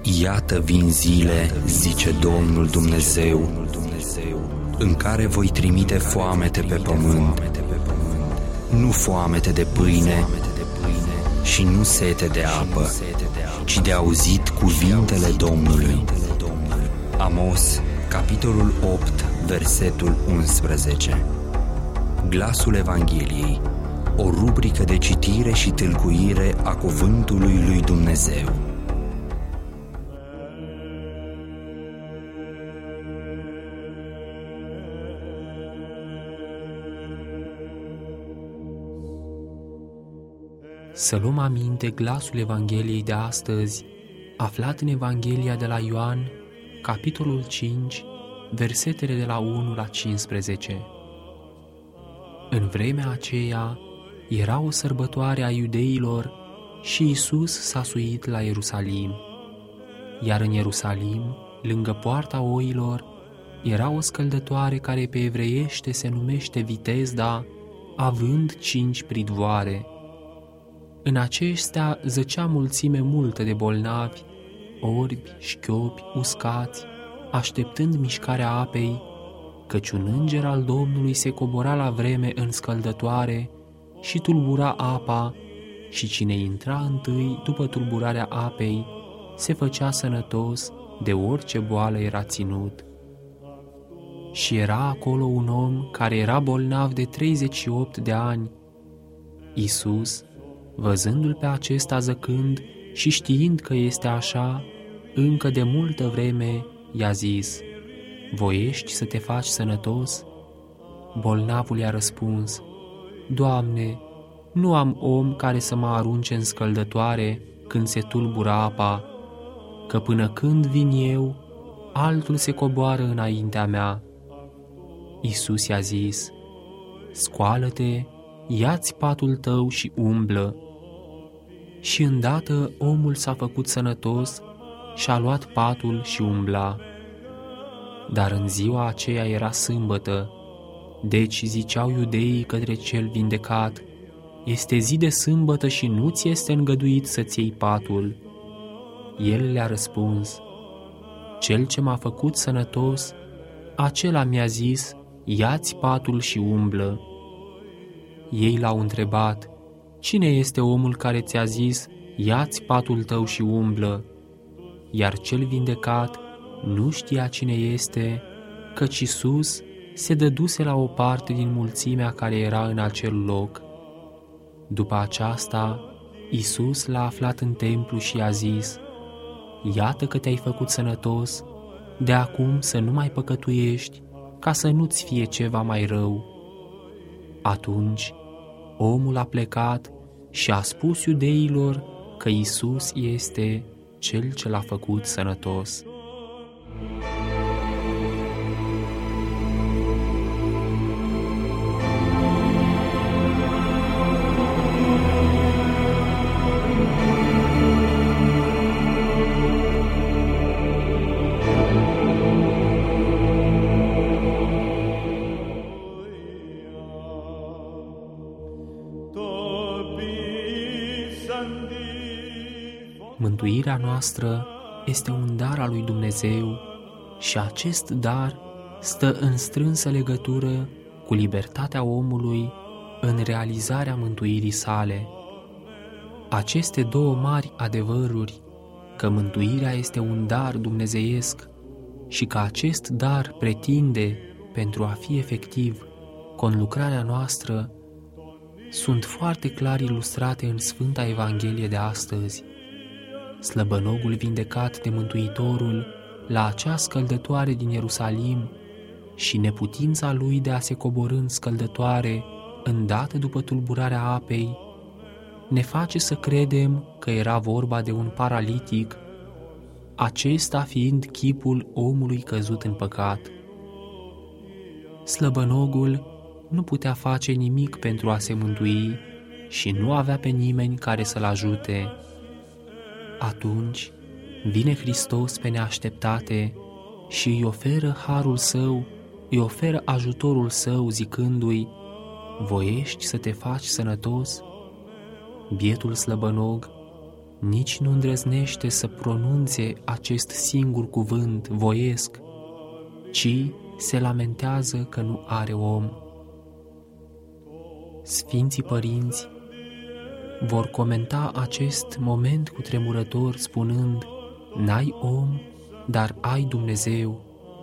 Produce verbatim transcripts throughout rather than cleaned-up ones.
Iată vin zile, zice Domnul Dumnezeu, în care voi trimite foamete pe pământ, nu foamete de pâine și nu sete de apă, ci de auzit cuvintele Domnului. Amos, capitolul opt, versetul unsprezece. Glasul Evangheliei, o rubrică de citire și tâlcuire a cuvântului lui Dumnezeu. Să luăm aminte glasul Evangheliei de astăzi, aflat în Evanghelia de la Ioan, capitolul cinci, versetele de la unu la cincisprezece. În vremea aceea era o sărbătoare a iudeilor și Iisus s-a suit la Ierusalim. Iar în Ierusalim, lângă poarta oilor, era o scăldătoare care pe evreiește se numește Vitezda, având cinci pridvoare. În acestea zăcea mulțime multă de bolnavi, orbi, șchiopi, uscați, așteptând mișcarea apei, căci un înger al Domnului se cobora la vreme în scăldătoare și tulbura apa, și cine intra întâi după tulburarea apei se făcea sănătos de orice boală era ținut. Și era acolo un om care era bolnav de treizeci și opt de ani. Iisus, văzându-l pe acesta zăcând și știind că este așa, încă de multă vreme i-a zis: voiești să te faci sănătos? Bolnavul i-a răspuns: Doamne, nu am om care să mă arunce în scăldătoare când se tulbură apa, că până când vin eu, altul se coboară înaintea mea. Iisus i-a zis: scoală-te, ia-ți patul tău și umblă. Și îndată omul s-a făcut sănătos și-a luat patul și umbla. Dar în ziua aceea era sâmbătă, deci ziceau iudeii către cel vindecat: este zi de sâmbătă și nu ți este îngăduit să-ți iei patul. El le-a răspuns: cel ce m-a făcut sănătos, acela mi-a zis: ia-ți patul și umblă. Ei l-au întrebat: cine este omul care ți-a zis: ia-ți patul tău și umblă? Iar cel vindecat nu știa cine este, căci Iisus se dăduse la o parte din mulțimea care era în acel loc. După aceasta, Iisus l-a aflat în templu și i-a zis: iată că te-ai făcut sănătos, de acum să nu mai păcătuiești, ca să nu-ți fie ceva mai rău. Atunci, omul a plecat și a spus iudeilor că Iisus este cel ce l-a făcut sănătos. Mântuirea noastră este un dar al lui Dumnezeu și acest dar stă în strânsă legătură cu libertatea omului în realizarea mântuirii sale. Aceste două mari adevăruri, că mântuirea este un dar dumnezeiesc și că acest dar pretinde, pentru a fi efectiv, conlucrarea noastră, sunt foarte clar ilustrate în Sfânta Evanghelie de astăzi. Slăbănogul vindecat de Mântuitorul la acea scăldătoare din Ierusalim și neputința lui de a se coborî în scăldătoare îndată după tulburarea apei ne face să credem că era vorba de un paralitic, acesta fiind chipul omului căzut în păcat. Slăbănogul nu putea face nimic pentru a se mântui și nu avea pe nimeni care să-l ajute. Atunci vine Hristos pe neașteptate și îi oferă harul său, îi oferă ajutorul său zicându-i: voiești să te faci sănătos? Bietul slăbănog nici nu îndrăznește să pronunțe acest singur cuvânt voiesc, ci se lamentează că nu are om. Sfinții părinți vor comenta acest moment cutremurător spunând: n-ai om, dar ai Dumnezeu.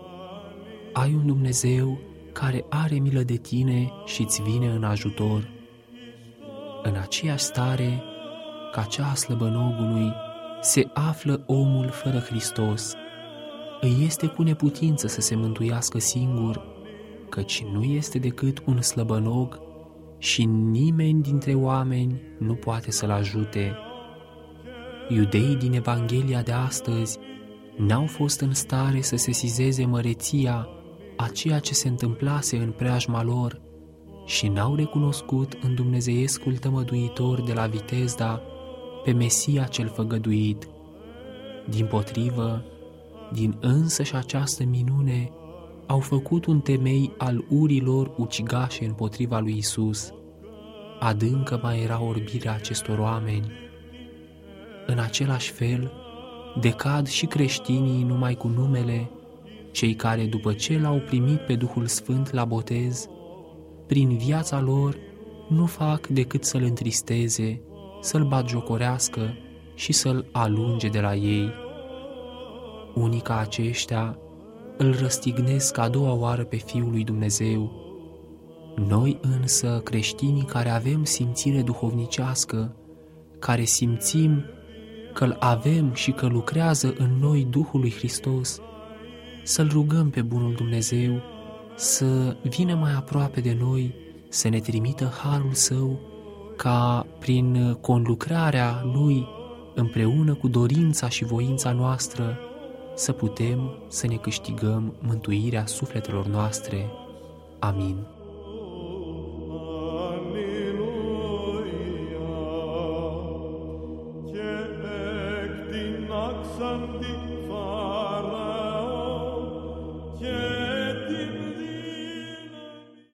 Ai un Dumnezeu care are milă de tine și îți vine în ajutor. În aceeași stare ca cea a slăbănogului se află omul fără Hristos. Îi este cu neputință să se mântuiască singur, căci nu este decât un slăbănog și nimeni dintre oameni nu poate să-l ajute. Iudeii din Evanghelia de astăzi n-au fost în stare să sesizeze măreția a ceea ce se întâmplase în preajma lor și n-au recunoscut în dumnezeiescul tămăduitor de la Vitezda pe Mesia cel făgăduit. Dimpotrivă, din însăși această minune au făcut un temei al urilor ucigașe împotriva lui Isus. Adâncă mai era orbirea acestor oameni. În același fel, decad și creștinii numai cu numele, cei care, după ce l-au primit pe Duhul Sfânt la botez, prin viața lor nu fac decât să-L întristeze, să-L batjocorească și să-L alunge de la ei. Unii ca aceștia îl răstignesc a doua oară pe Fiul lui Dumnezeu. Noi însă, creștinii care avem simțire duhovnicească, care simțim că-L avem și că lucrează în noi Duhul lui Hristos, să-L rugăm pe bunul Dumnezeu să vină mai aproape de noi, să ne trimită harul Său, ca prin conlucrarea Lui, împreună cu dorința și voința noastră, să putem să ne câștigăm mântuirea sufletelor noastre. Amin. Aleluia,